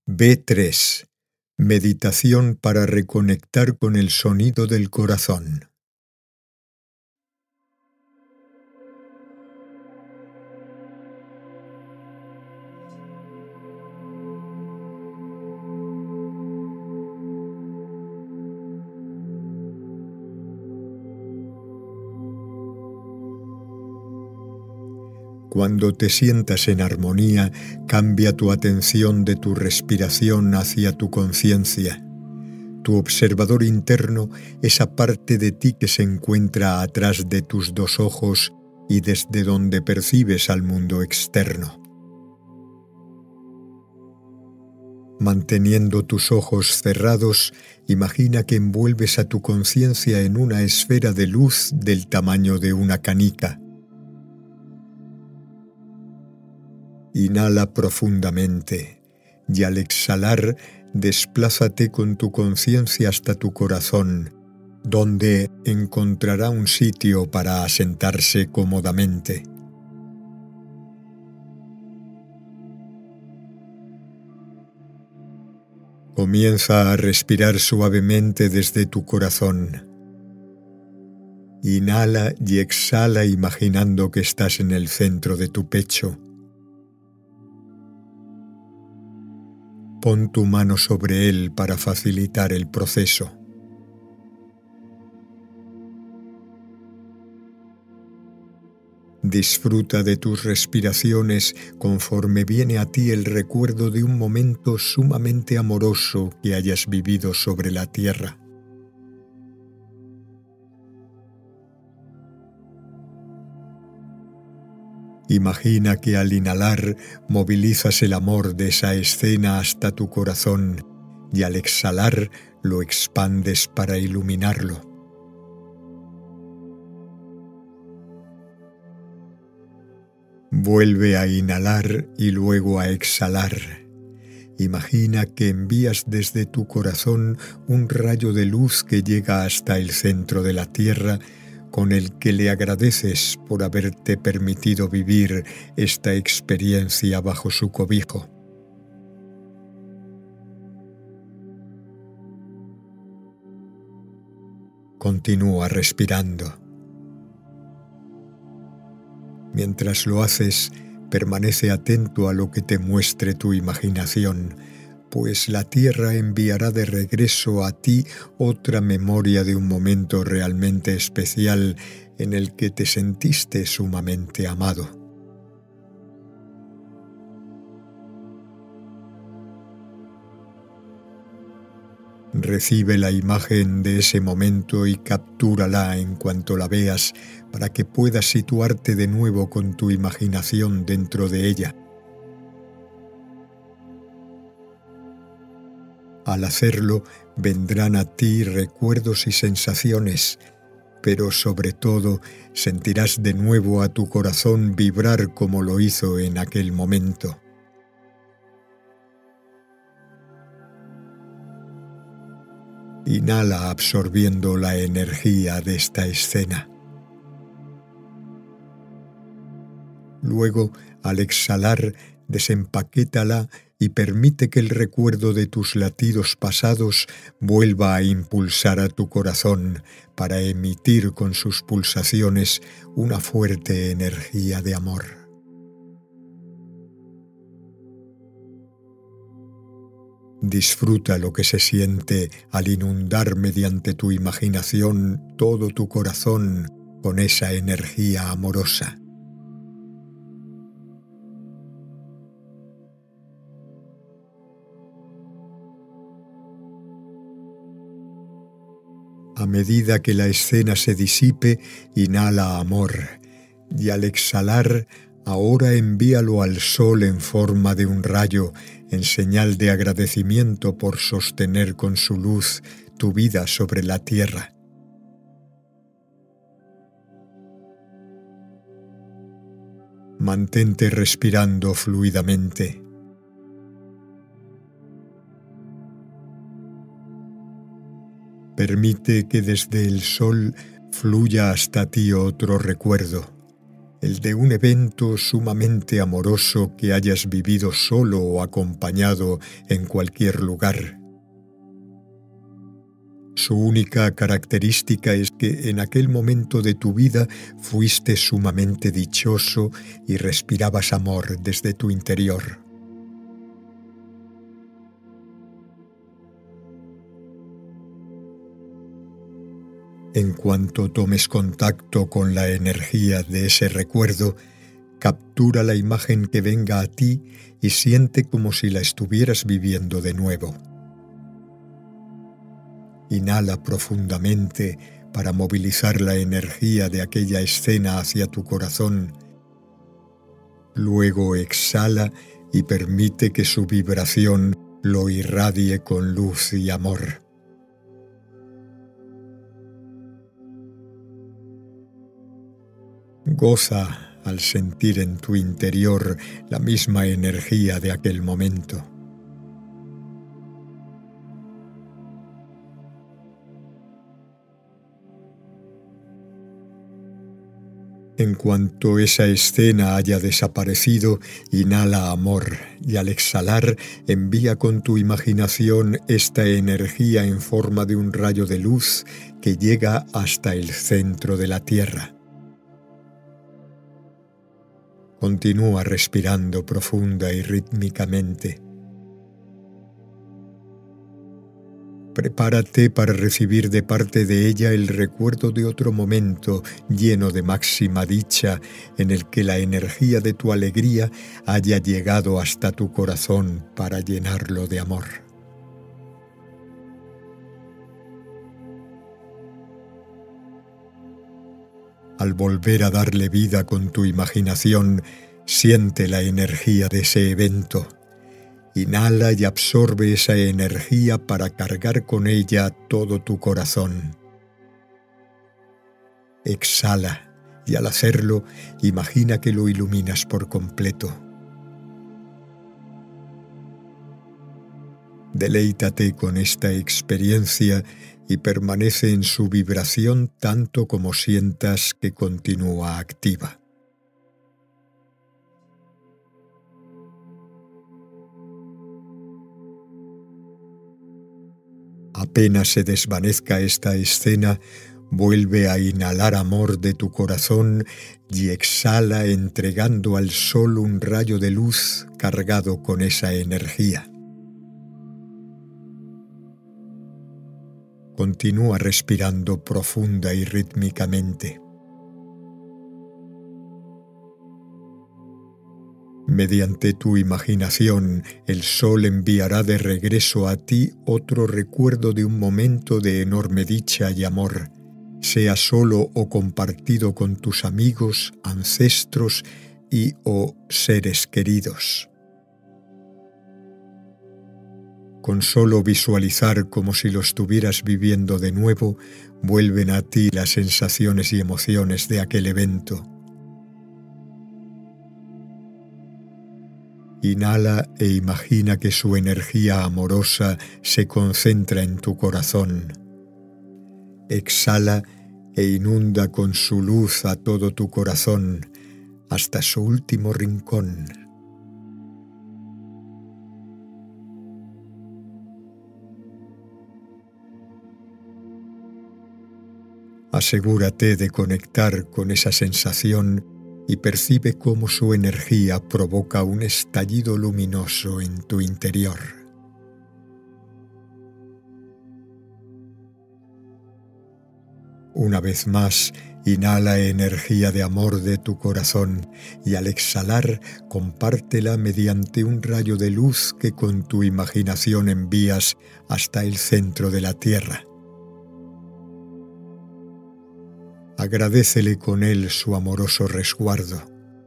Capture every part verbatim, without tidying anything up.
B tres. Meditación para reconectar con el sonido del corazón. Cuando te sientas en armonía, cambia tu atención de tu respiración hacia tu conciencia. Tu observador interno, esa parte de ti que se encuentra atrás de tus dos ojos y desde donde percibes al mundo externo. Manteniendo tus ojos cerrados, imagina que envuelves a tu conciencia en una esfera de luz del tamaño de una canica. Inhala profundamente y al exhalar, desplázate con tu conciencia hasta tu corazón, donde encontrará un sitio para asentarse cómodamente. Comienza a respirar suavemente desde tu corazón. Inhala y exhala imaginando que estás en el centro de tu pecho. Pon tu mano sobre él para facilitar el proceso. Disfruta de tus respiraciones conforme viene a ti el recuerdo de un momento sumamente amoroso que hayas vivido sobre la tierra. Imagina que al inhalar movilizas el amor de esa escena hasta tu corazón y al exhalar lo expandes para iluminarlo. Vuelve a inhalar y luego a exhalar. Imagina que envías desde tu corazón un rayo de luz que llega hasta el centro de la tierra, con el que le agradeces por haberte permitido vivir esta experiencia bajo su cobijo. Continúa respirando. Mientras lo haces, permanece atento a lo que te muestre tu imaginación, pues la tierra enviará de regreso a ti otra memoria de un momento realmente especial en el que te sentiste sumamente amado. Recibe la imagen de ese momento y captúrala en cuanto la veas para que puedas situarte de nuevo con tu imaginación dentro de ella. Al hacerlo, vendrán a ti recuerdos y sensaciones, pero sobre todo sentirás de nuevo a tu corazón vibrar como lo hizo en aquel momento. Inhala absorbiendo la energía de esta escena. Luego, al exhalar, desempaquétala y permite que el recuerdo de tus latidos pasados vuelva a impulsar a tu corazón para emitir con sus pulsaciones una fuerte energía de amor. Disfruta lo que se siente al inundar mediante tu imaginación todo tu corazón con esa energía amorosa. A medida que la escena se disipe, inhala amor, y al exhalar, ahora envíalo al sol en forma de un rayo, en señal de agradecimiento por sostener con su luz tu vida sobre la tierra. Mantente respirando fluidamente. Permite que desde el sol fluya hasta ti otro recuerdo, el de un evento sumamente amoroso que hayas vivido solo o acompañado en cualquier lugar. Su única característica es que en aquel momento de tu vida fuiste sumamente dichoso y respirabas amor desde tu interior. En cuanto tomes contacto con la energía de ese recuerdo, captura la imagen que venga a ti y siente como si la estuvieras viviendo de nuevo. Inhala profundamente para movilizar la energía de aquella escena hacia tu corazón. Luego exhala y permite que su vibración lo irradie con luz y amor. Goza al sentir en tu interior la misma energía de aquel momento. En cuanto esa escena haya desaparecido, inhala amor y al exhalar envía con tu imaginación esta energía en forma de un rayo de luz que llega hasta el centro de la Tierra. Continúa respirando profunda y rítmicamente. Prepárate para recibir de parte de ella el recuerdo de otro momento lleno de máxima dicha en el que la energía de tu alegría haya llegado hasta tu corazón para llenarlo de amor. Al volver a darle vida con tu imaginación, siente la energía de ese evento. Inhala y absorbe esa energía para cargar con ella todo tu corazón. Exhala y al hacerlo, imagina que lo iluminas por completo. Deleítate con esta experiencia y permanece en su vibración tanto como sientas que continúa activa. Apenas se desvanezca esta escena, vuelve a inhalar amor de tu corazón y exhala entregando al sol un rayo de luz cargado con esa energía. Continúa respirando profunda y rítmicamente. Mediante tu imaginación, el sol enviará de regreso a ti otro recuerdo de un momento de enorme dicha y amor, sea solo o compartido con tus amigos, ancestros y o seres queridos. Con solo visualizar como si lo estuvieras viviendo de nuevo, vuelven a ti las sensaciones y emociones de aquel evento. Inhala e imagina que su energía amorosa se concentra en tu corazón. Exhala e inunda con su luz a todo tu corazón, hasta su último rincón. Asegúrate de conectar con esa sensación y percibe cómo su energía provoca un estallido luminoso en tu interior. Una vez más, inhala energía de amor de tu corazón y al exhalar, compártela mediante un rayo de luz que con tu imaginación envías hasta el centro de la Tierra. Agradécele con él su amoroso resguardo.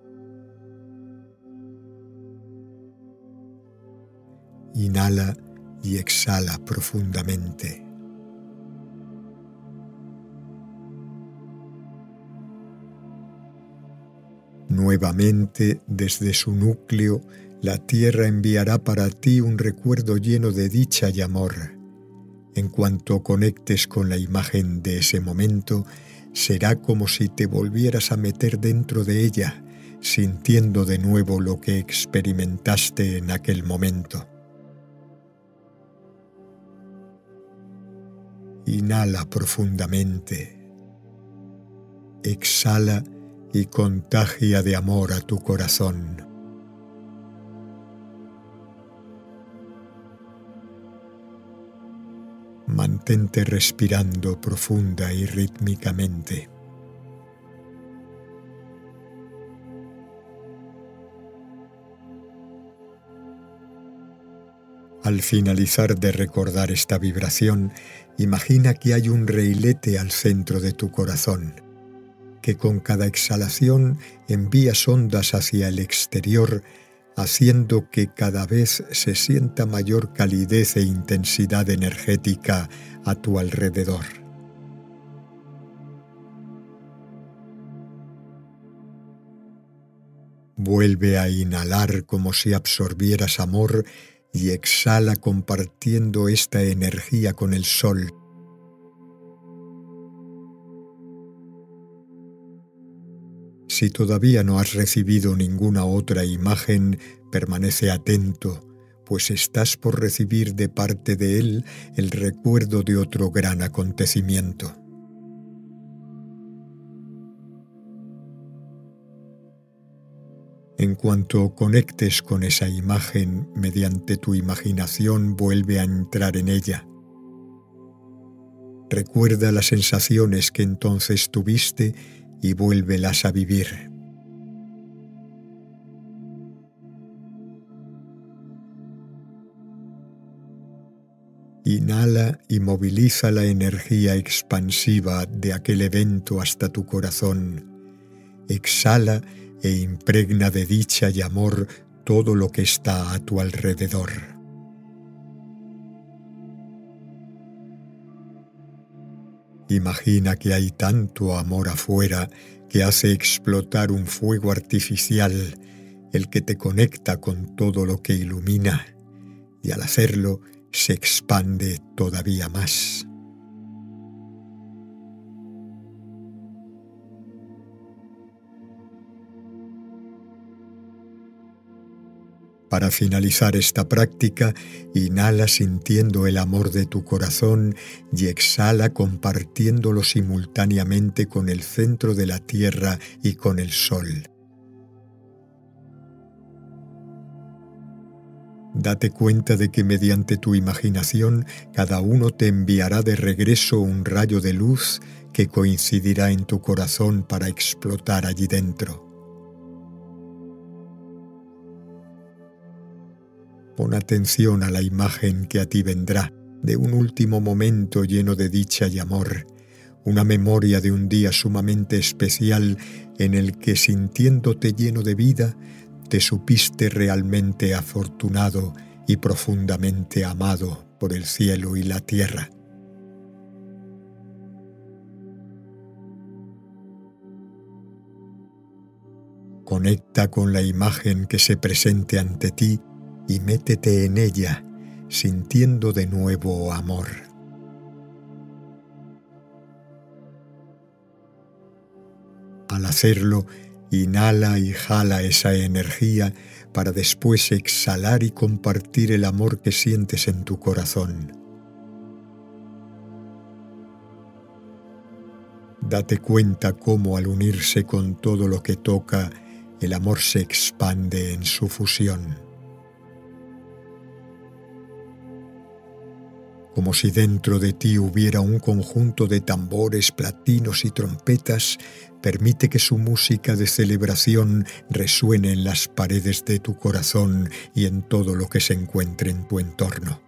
Inhala y exhala profundamente. Nuevamente, desde su núcleo, la Tierra enviará para ti un recuerdo lleno de dicha y amor. En cuanto conectes con la imagen de ese momento, Será como si te volvieras a meter dentro de ella, sintiendo de nuevo lo que experimentaste en aquel momento. Inhala profundamente. Exhala y contagia de amor a tu corazón. Mantente respirando profunda y rítmicamente. Al finalizar de recordar esta vibración, imagina que hay un reilete al centro de tu corazón, que con cada exhalación envías ondas hacia el exterior, haciendo que cada vez se sienta mayor calidez e intensidad energética a tu alrededor. Vuelve a inhalar como si absorbieras amor y exhala compartiendo esta energía con el sol. Si todavía no has recibido ninguna otra imagen, permanece atento, pues estás por recibir de parte de él el recuerdo de otro gran acontecimiento. En cuanto conectes con esa imagen, mediante tu imaginación vuelve a entrar en ella. Recuerda las sensaciones que entonces tuviste y vuélvelas a vivir. Inhala y moviliza la energía expansiva de aquel evento hasta tu corazón. Exhala e impregna de dicha y amor todo lo que está a tu alrededor. Imagina que hay tanto amor afuera que hace explotar un fuego artificial, el que te conecta con todo lo que ilumina, y al hacerlo se expande todavía más. Para finalizar esta práctica, inhala sintiendo el amor de tu corazón y exhala compartiéndolo simultáneamente con el centro de la tierra y con el sol. Date cuenta de que mediante tu imaginación cada uno te enviará de regreso un rayo de luz que coincidirá en tu corazón para explotar allí dentro. Pon atención a la imagen que a ti vendrá de un último momento lleno de dicha y amor, una memoria de un día sumamente especial en el que, sintiéndote lleno de vida, te supiste realmente afortunado y profundamente amado por el cielo y la tierra. Conecta con la imagen que se presente ante ti y métete en ella, sintiendo de nuevo amor. Al hacerlo, inhala y jala esa energía para después exhalar y compartir el amor que sientes en tu corazón. Date cuenta cómo al unirse con todo lo que toca, el amor se expande en su fusión. Como si dentro de ti hubiera un conjunto de tambores, platinos y trompetas, permite que su música de celebración resuene en las paredes de tu corazón y en todo lo que se encuentre en tu entorno.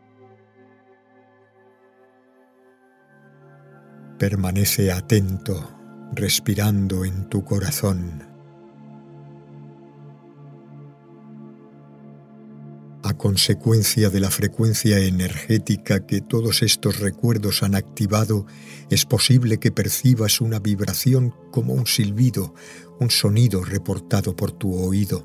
Permanece atento, respirando en tu corazón. A consecuencia de la frecuencia energética que todos estos recuerdos han activado, es posible que percibas una vibración como un silbido, un sonido reportado por tu oído.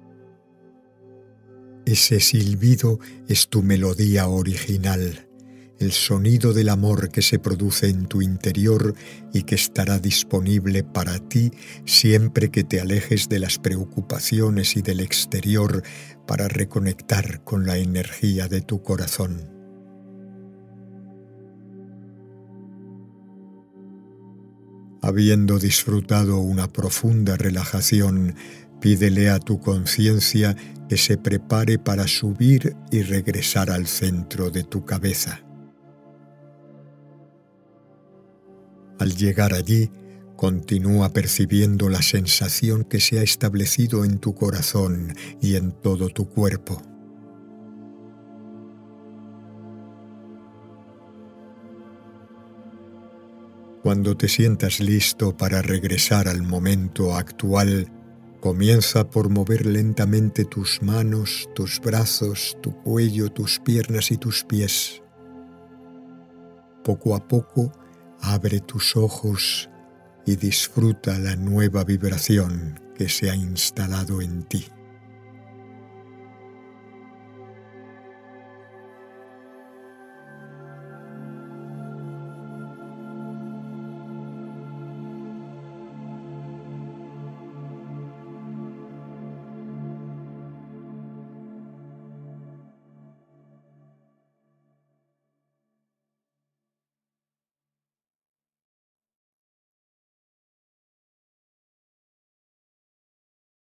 Ese silbido es tu melodía original, el sonido del amor que se produce en tu interior y que estará disponible para ti siempre que te alejes de las preocupaciones y del exterior para reconectar con la energía de tu corazón. Habiendo disfrutado una profunda relajación, pídele a tu conciencia que se prepare para subir y regresar al centro de tu cabeza. Al llegar allí, continúa percibiendo la sensación que se ha establecido en tu corazón y en todo tu cuerpo. Cuando te sientas listo para regresar al momento actual, comienza por mover lentamente tus manos, tus brazos, tu cuello, tus piernas y tus pies. Poco a poco, abre tus ojos y disfruta la nueva vibración que se ha instalado en ti.